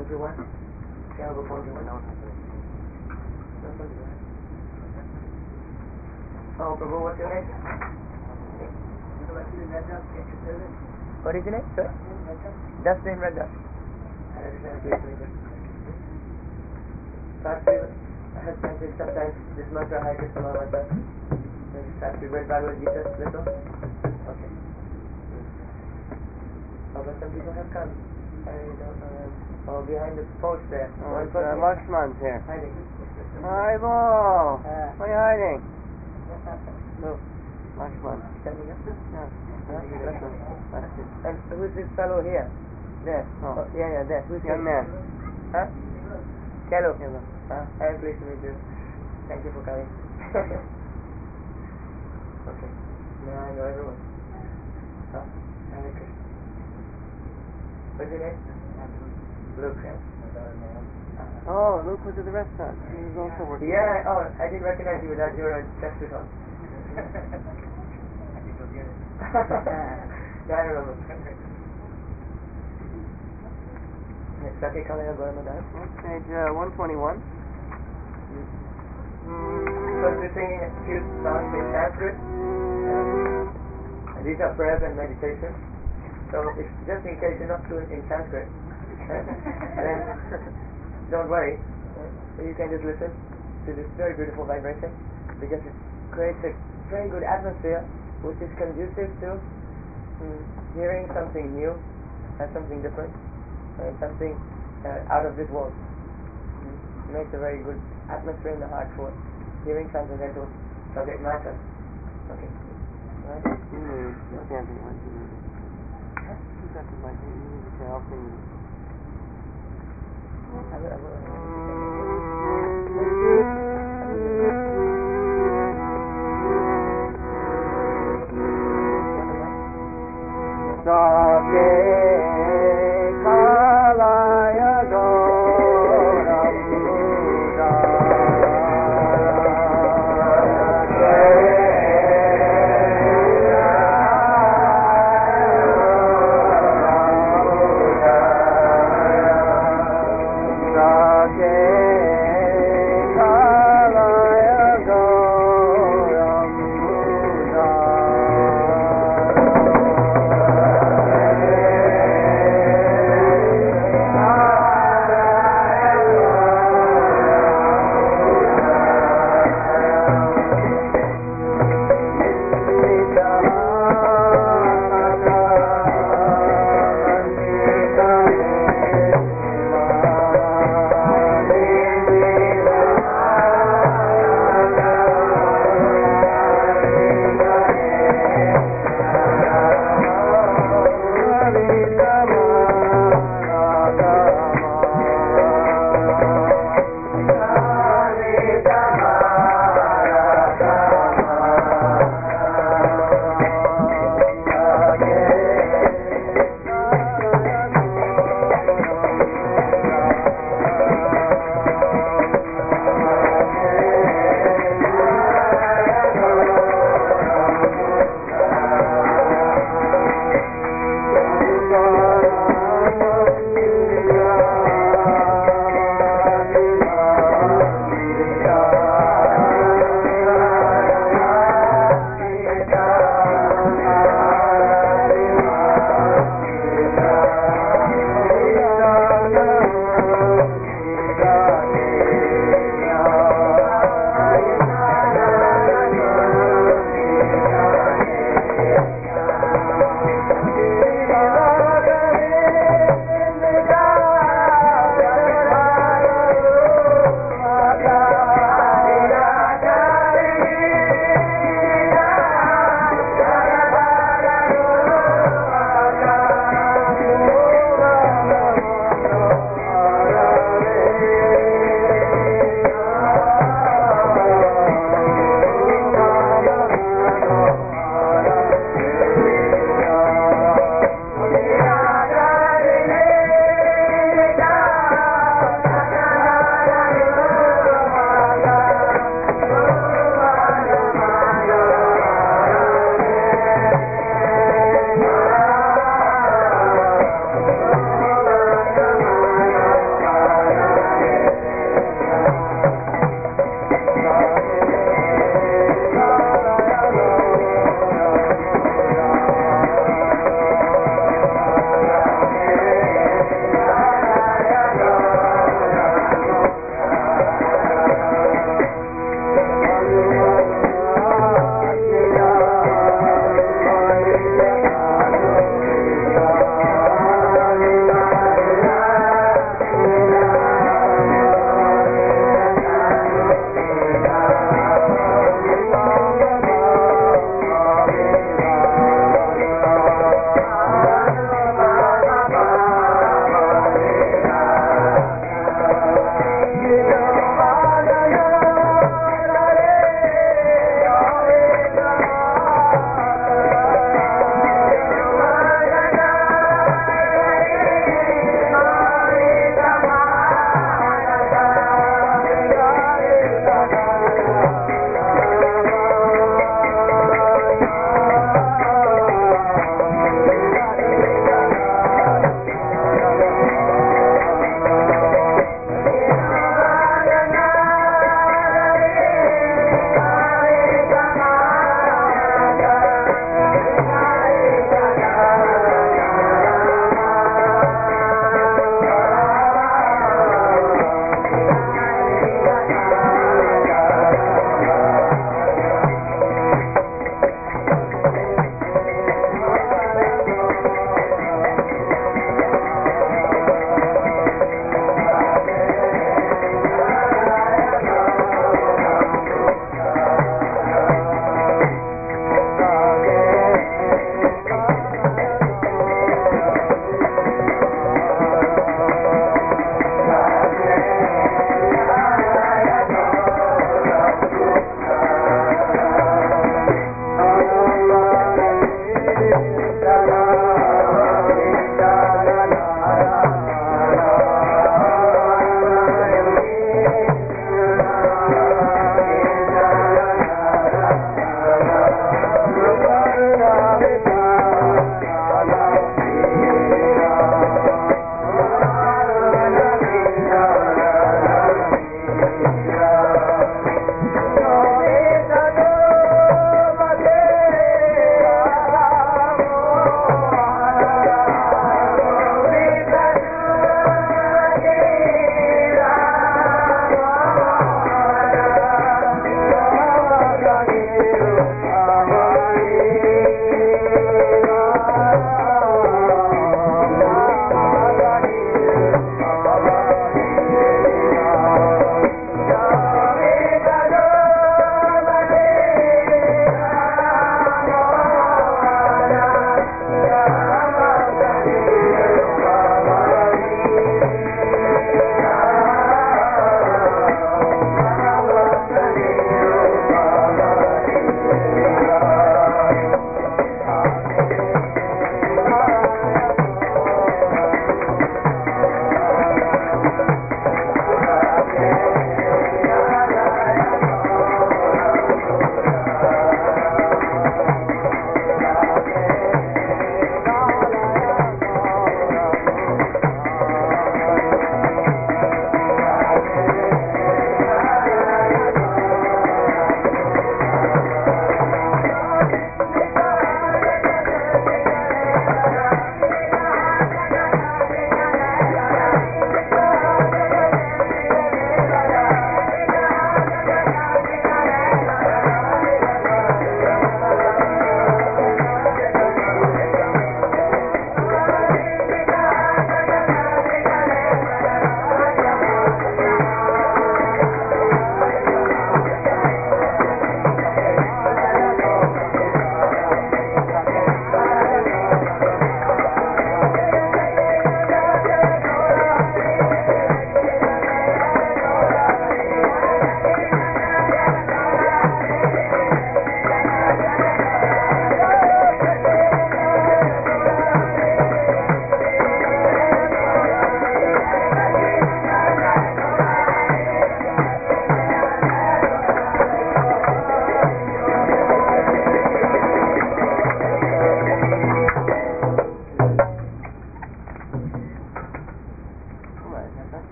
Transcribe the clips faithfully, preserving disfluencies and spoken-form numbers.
Point-one. Scale point-one. Oh, Prabhu, what's your name? What is your name, sir? Dustin Red Dust. I have chanted sometimes this mantra, Hare Krishna Mahamudra. Have you read Bhagavad Gita, little? Okay. Oh, but some people have come. I don't know them. Oh, behind the post there. Oh, it's, uh, Lakshman's here. Hiding. Hi, Bo! Uh, Why are you hiding? No. Lakshman. Standing up? Yeah. Huh? Lakshman. That's it. And who's this fellow here? There. Oh. Oh, yeah, yeah, there. Who's Young this? man. Huh? Hello. Hello. Huh? I'm pleased to meet you. Thank you for coming. Okay. Now I know everyone. Huh? Hare Krishna. What's your name? Luke. Uh, Oh, Luke was at the restaurant. He was also working. yeah, oh, I didn't recognize you without your test result. Yeah, I remember. Sake Kalaya Goramadar. Page uh, one twenty-one. First we're singing a few songs in Sanskrit. And these are prayers and meditation. So if, just in case you're not fluent in Sanskrit, then don't worry. So you can just listen to this very beautiful vibration, because it creates a very good atmosphere which is conducive to mm, hearing something new and something different and something uh, out of this world. Mm. It makes a very good atmosphere in the heart for hearing transcendental subject matter. Okay. Right? Mm, you can't be like you. You got to like you need to tell things. I will, I will, I will. Sake Kalaya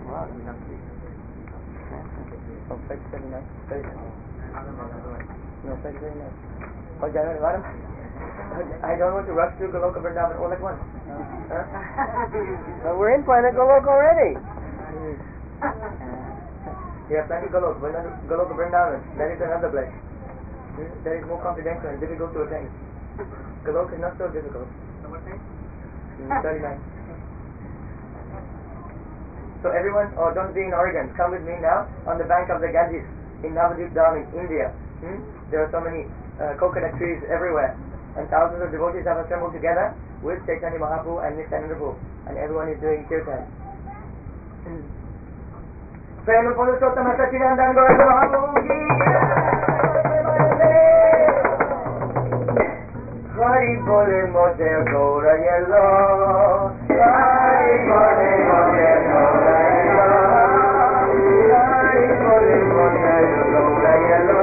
Well, you have to. Oh, page thirty-nine. thirty-nine. No, page thirty-nine. Oh, January, madam. I don't want to rush through Goloka Vrindavan all at once. Huh? Well, we're in Planet Golok already. You have plenty Golok, but not Goloka Vrindavan. That is another place. Hmm? That is more confidential and difficult to attain. Golok is not so difficult. Mm, thirty-nine. So everyone, oh, don't be in Oregon. Come with me now on the bank of the Ganges in Navadvip Dham in India. Hmm? There are so many uh, coconut trees everywhere. And thousands of devotees have assembled together with Chaitanya Mahaprabhu and Nityananda Prabhu, and everyone is doing kirtan. Prema Purushottam Sachidananda Gaura Mahaprabhu ki Hari Bole Mote Gaura Yello, Hari Bole Mote Gaura Yello, Hari Bole Mote Gaura Yello.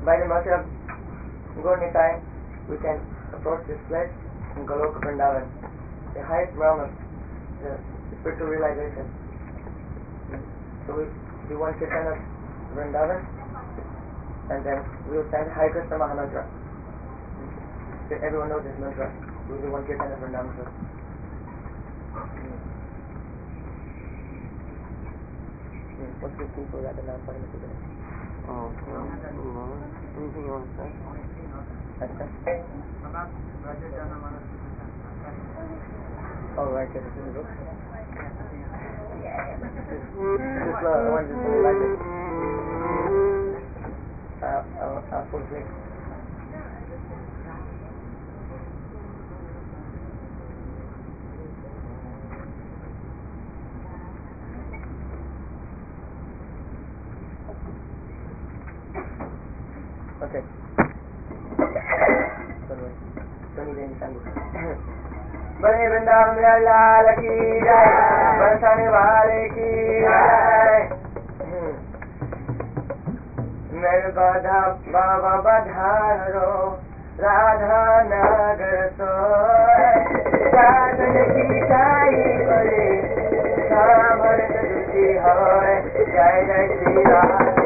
by the mercy of Gaur Nitai, we can approach this place in Goloka Vrindavan, the highest realm of the spiritual realization. So we do one kirtan of Vrindavan, and then we will chant Hare Krishna Mahamantra. So everyone knows this mantra. We will do one kirtan of Vrindavan first. What's the people that are not part of the beginning? Oh, well, anything you want to say? Oh, right, yes, it's in the book. Just, uh, I want to just like this. Uh, I'll, I'll fall asleep. Okay. Don't need any sandwich. बड़े वृंदावन लाल की जय, बरसाने वाले की जय। मेरे बाधा बाबा बधारो, राधा नगर सोए, साधन की साई पड़े, सामर दुखी होए, जय जय Shri Radhe.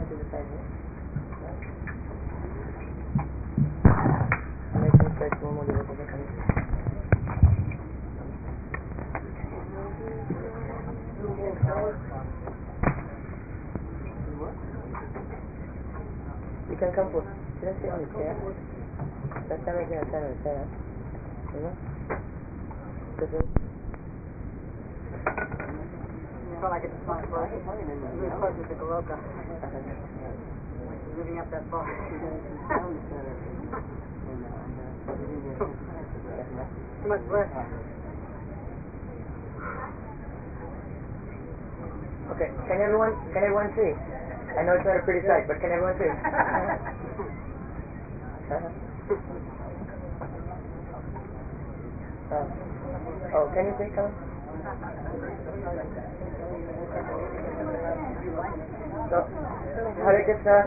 to the side here. Make some space for more devotees are coming. You can come forth. You don't sit on the chair. That's time I can stand on the chair. You know? Because it... I felt like it's fun for us. We're closer to Goloka. Moving up that far. Too much breath. Okay, can everyone, can everyone see? I know it's not a pretty sight, but can everyone see? uh-huh. uh, oh, can you see? Come on. So, Hare Krishna.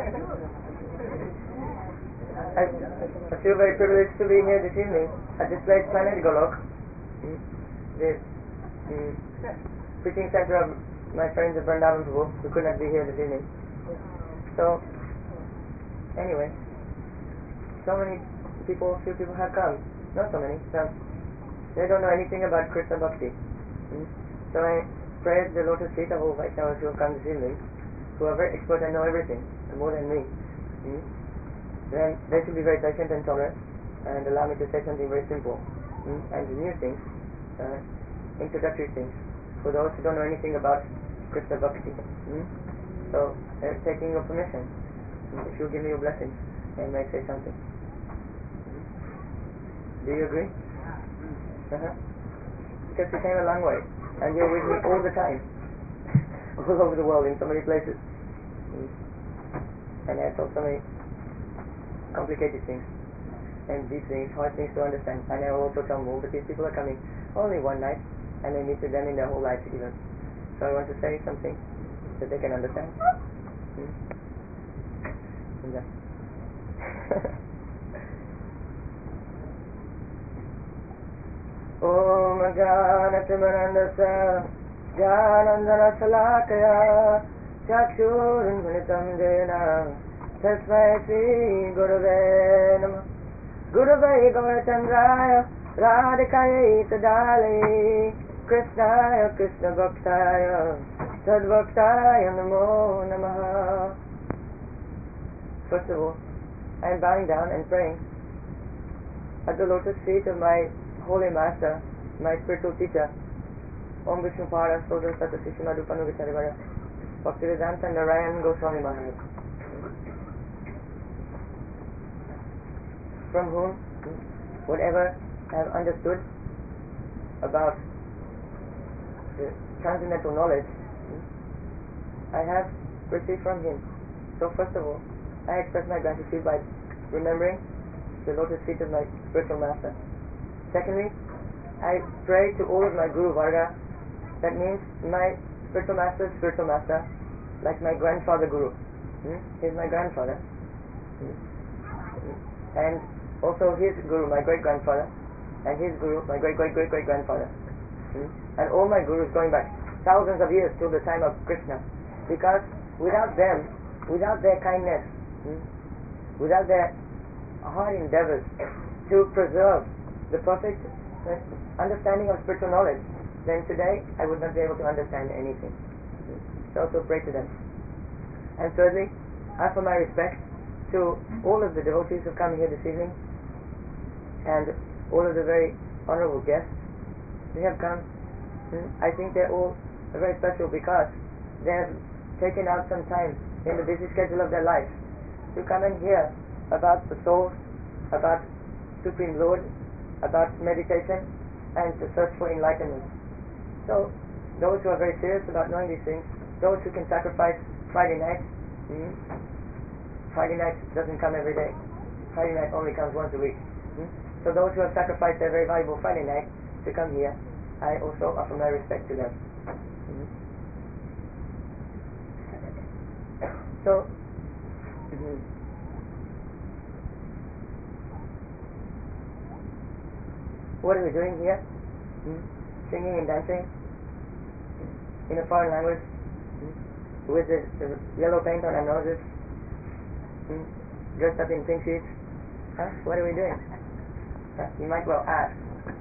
I, I feel very privileged to be here this evening at this place, Planet Golok, mm, the mm, preaching center of my friends at Vrindavan Prabhu, who could not be here this evening. So, anyway, so many people, few people have come. Not so many, some. They don't know anything about Krishna Bhakti. Mm. So I praise the lotus feet of all Vaishnavas who have come this evening, who are very expert and know everything, more than me. Mm. Then they should be very patient and tolerant, and allow me to say something very simple, mm. and new things, uh, introductory things, for those who don't know anything about Krishna Bhakti. Mm. So, uh, taking your permission, mm. if you give me your blessing, I may say something. Mm. Do you agree? Uh-huh. Because you came a long way, and you're with me all the time, all over the world, in so many places. Mm. And I told so many complicated things, and these things, hard things to understand. And I will also tell more, but these people are coming only one night, and they meet with them in their whole life even. So I want to say something that they can understand. Mm. And that. Om Jnanatimirandasya Jnanandana Salakaya Chakshurunmilitam Jena Tasmai Shri Gurave Namah Gurave Gaurachandraya Radhikaya Tadali Krishnaya Krishna Bhaktaya Sadbhaktaya Namo Namaha. First of all, I am bowing down and praying at the lotus feet of my Holy Master, my spiritual teacher, Om Vishnupada Sodra Sata Sishimadu Vicharivara Bhaktivedanta Narayan Goswami Maharaj, from whom whatever I have understood about the transcendental knowledge I have received from him. So first of all, I express my gratitude by remembering the lotus feet of my spiritual master. Secondly, I pray to all of my Guru Varga. That means my spiritual master's spiritual master, like my grandfather Guru. Hmm? He's my grandfather. Hmm? And also his Guru, my great grandfather, and his Guru, my great great great great grandfather. Hmm? And all my Gurus going back thousands of years till the time of Krishna. Because without them, without their kindness, hmm? without their hard endeavors to preserve the perfect uh, understanding of spiritual knowledge, then today I would not be able to understand anything. So also pray to them. And thirdly, I offer my respect to all of the devotees who come here this evening, and all of the very honorable guests. They have come. Hmm, I think they're all very special because they have taken out some time in the busy schedule of their life to come and hear about the soul, about Supreme Lord, about meditation, and to search for enlightenment. So, those who are very serious about knowing these things, those who can sacrifice Friday night, hmm? Friday night doesn't come every day. Friday night only comes once a week. Hmm? So those who have sacrificed their very valuable Friday night to come here, I also offer my respect to them. Hmm? So, hmm. what are we doing here? Hmm? Singing and dancing in a foreign language. Hmm? with the, the yellow paint on our noses, hmm? dressed up in pink sheets. Huh? What are we doing? Huh? You might well ask.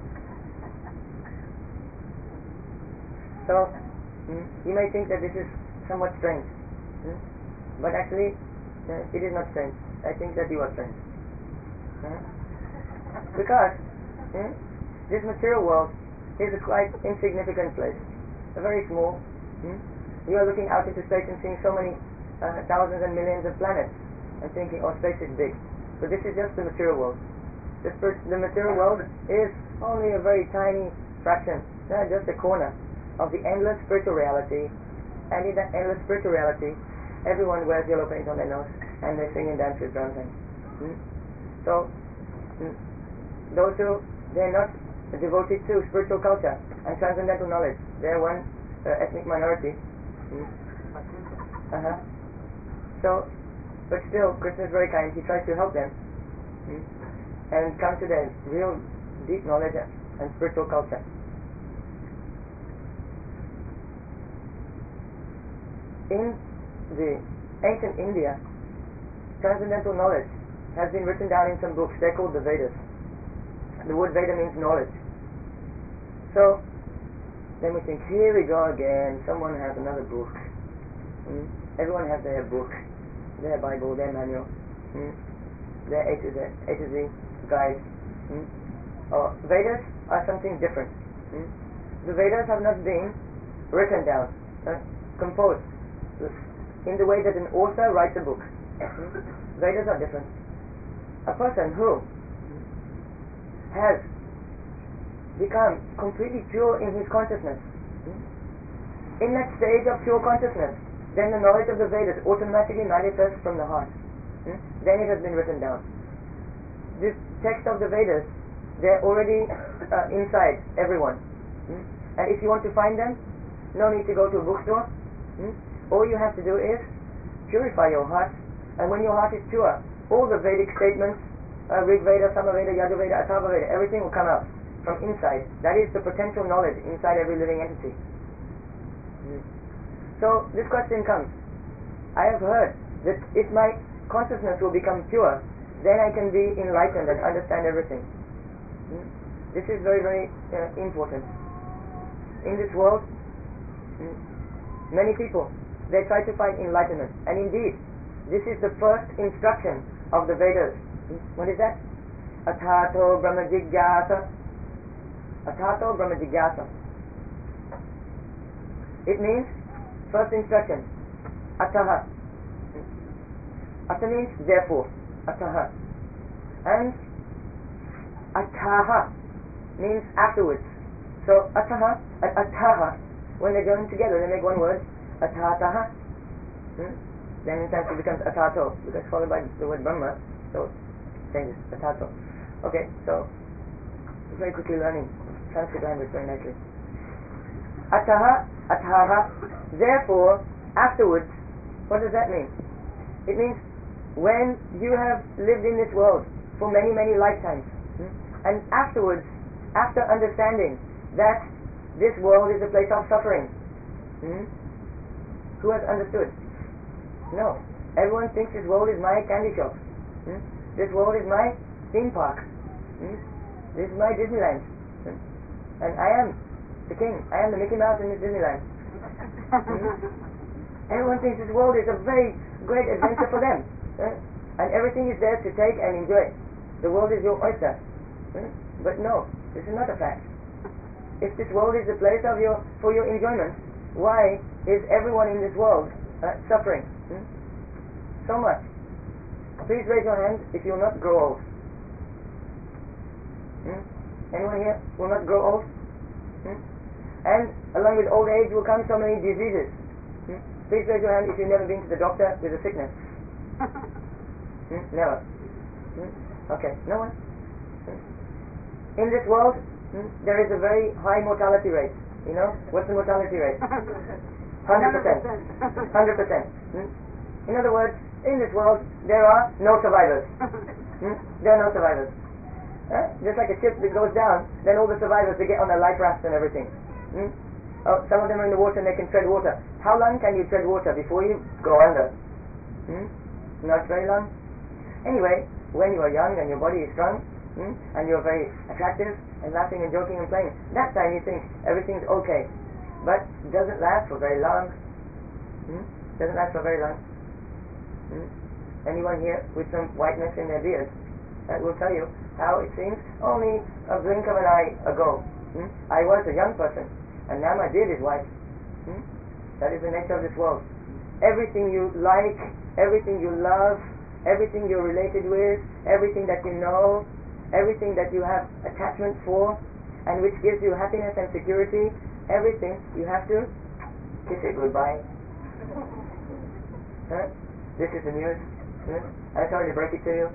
So, hmm? you may think that this is somewhat strange, hmm? but actually uh, it is not strange. I think that you are strange. Hmm? Because hmm? this material world is a quite insignificant place, a very small. Hmm? You are looking out into space and seeing so many uh, thousands and millions of planets and thinking, oh, space is big. But this is just the material world. The, spir- the material world is only a very tiny fraction, uh, just a corner of the endless spiritual reality. And in that endless spiritual reality, everyone wears yellow paint on their nose and they sing and dance with drums. And, hmm? So, hmm? those who, they're not devoted to spiritual culture and transcendental knowledge. They're one uh, ethnic minority. Hmm? Uh-huh. So, but still, Krishna is very kind. He tries to help them hmm? and come to their real deep knowledge and spiritual culture. In the ancient India, transcendental knowledge has been written down in some books. They're called the Vedas. The word Veda means knowledge. So, then we think, here we go again, someone has another book. Hmm? Everyone has their book, their Bible, their manual, hmm? their A to Z, A to Z guide. Hmm? Oh, Vedas are something different. Hmm? The Vedas have not been written down, uh, composed, in the way that an author writes a book. Hmm? Vedas are different. A person who has become completely pure in his consciousness, hmm? in that stage of pure consciousness, then the knowledge of the Vedas automatically manifests from the heart. Hmm? Then it has been written down. This text of the Vedas, they're already uh, inside everyone. Hmm? And if you want to find them, no need to go to a bookstore. Hmm? All you have to do is purify your heart. And when your heart is pure, all the Vedic statements, uh, Rig Veda, Samaveda, Yajurveda, Atharva Veda, everything will come out from inside. That is the potential knowledge inside every living entity. Hmm. So this question comes. I have heard that if my consciousness will become pure, then I can be enlightened and understand everything. Hmm. This is very, very uh, important. In this world, hmm, many people, they try to find enlightenment. And indeed, this is the first instruction of the Vedas. Hmm. What is that? Athato Brahma Jigyasa. Athato Brahma Jigyasa. It means, first instruction, Ataha. Ata means therefore. Ataha. And Ataha means afterwards. So Ataha and Ataha, when they're joined together, they make one word. Atataha. Hmm? Then in Sanskrit it becomes Atato, because followed by the word Brahma, so it changes. Atato. Okay, so very quickly learning Sanskrit language very nicely. Ataha, Ataha, therefore, afterwards. What does that mean? It means when you have lived in this world for many, many lifetimes, hmm? and afterwards, after understanding that this world is a place of suffering, hmm? who has understood? No. Everyone thinks this world is my candy shop. Hmm? This world is my theme park. Hmm? This is my Disneyland. Hmm? And I am the king. I am the Mickey Mouse in this Disneyland. Hmm? Everyone thinks this world is a very great adventure for them. Hmm? And everything is there to take and enjoy. The world is your oyster. Hmm? But no, this is not a fact. If this world is the place of your for your enjoyment, why is everyone in this world uh, suffering hmm? so much? Please raise your hand if you will not grow old. Hmm? Anyone here will not grow old? Hmm? And along with old age will come so many diseases. Hmm? Please raise your hand if you've never been to the doctor with a sickness. hmm? Never. Hmm? Okay, no one? Hmm? In this world, hmm, there is a very high mortality rate. You know? What's the mortality rate? one hundred percent. one hundred percent. Hmm? In other words, in this world, there are no survivors. Hmm? There are no survivors. Huh? Just like a ship that goes down, then all the survivors, they get on their life rafts and everything. Hmm? Oh, some of them are in the water and they can tread water. How long can you tread water before you go under? Hmm? Not very long. Anyway, when you are young and your body is strong, hmm, and you're very attractive and laughing and joking and playing, that time you think everything's okay. But it doesn't last for very long. Hmm? Doesn't last for very long. Hmm? Anyone here with some whiteness in their beard, that will tell you how it seems only a blink of an eye ago. Hmm? I was a young person, and now my beard is white. Hmm? That is the nature of this world. Everything you like, everything you love, everything you're related with, everything that you know, everything that you have attachment for, and which gives you happiness and security, everything, you have to kiss it goodbye. Huh? This is the news. Hmm? I'm sorry to break it to you.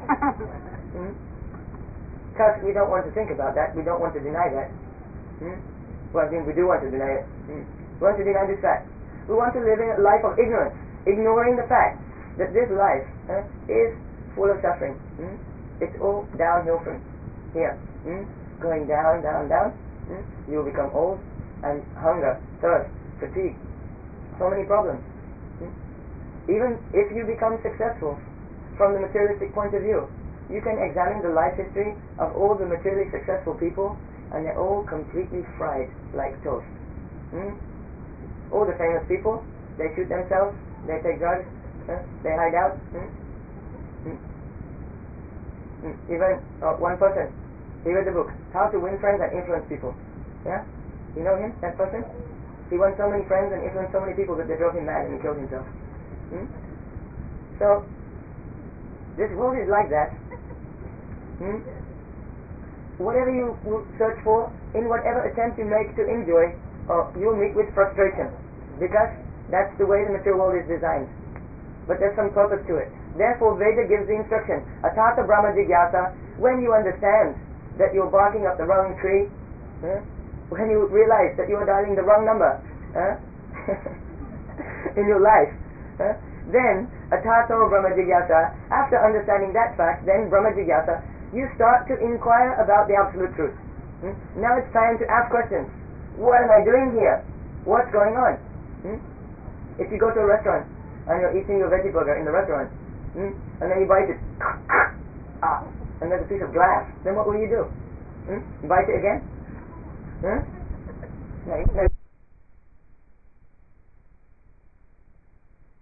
Because hmm? we don't want to think about that. We don't want to deny that. Hmm? Well, I mean, we do want to deny it. Hmm? We want to deny this fact. We want to live in a life of ignorance, ignoring the fact that this life uh, is full of suffering. Hmm? It's all downhill from here. Hmm? Going down, down, down. Hmm? You will become old, and hunger, thirst, fatigue, so many problems. Hmm? Even if you become successful from the materialistic point of view, you can examine the life history of all the materially successful people, and they're all completely fried like toast. Hmm? All the famous people, they shoot themselves, they take drugs, huh? They hide out. Hmm? Hmm? Hmm. Even uh, one person, he read the book, How to Win Friends and Influence People. Yeah? You know him, that person? He won so many friends and influenced so many people that they drove him mad and he killed himself. Hmm? So, this world is like that. Hmm? Whatever you search for, in whatever attempt you make to enjoy, uh, you'll meet with frustration, because that's the way the material world is designed. But there's some purpose to it. Therefore, Veda gives the instruction, Atata Brahma Jigyasa, when you understand that you're barking up the wrong tree, huh? When you realize that you are dialing the wrong number huh? in your life, huh? Then Atato Brahma Jigyasa, after understanding that fact, then Brahma Jigyasa, you start to inquire about the absolute truth. Hmm? Now it's time to ask questions. What am I doing here? What's going on? Hmm? If you go to a restaurant and you're eating your veggie burger in the restaurant, hmm? and then you bite it, ah, and there's a piece of glass, then what will you do? Hmm? Bite it again? Hmm? No, no.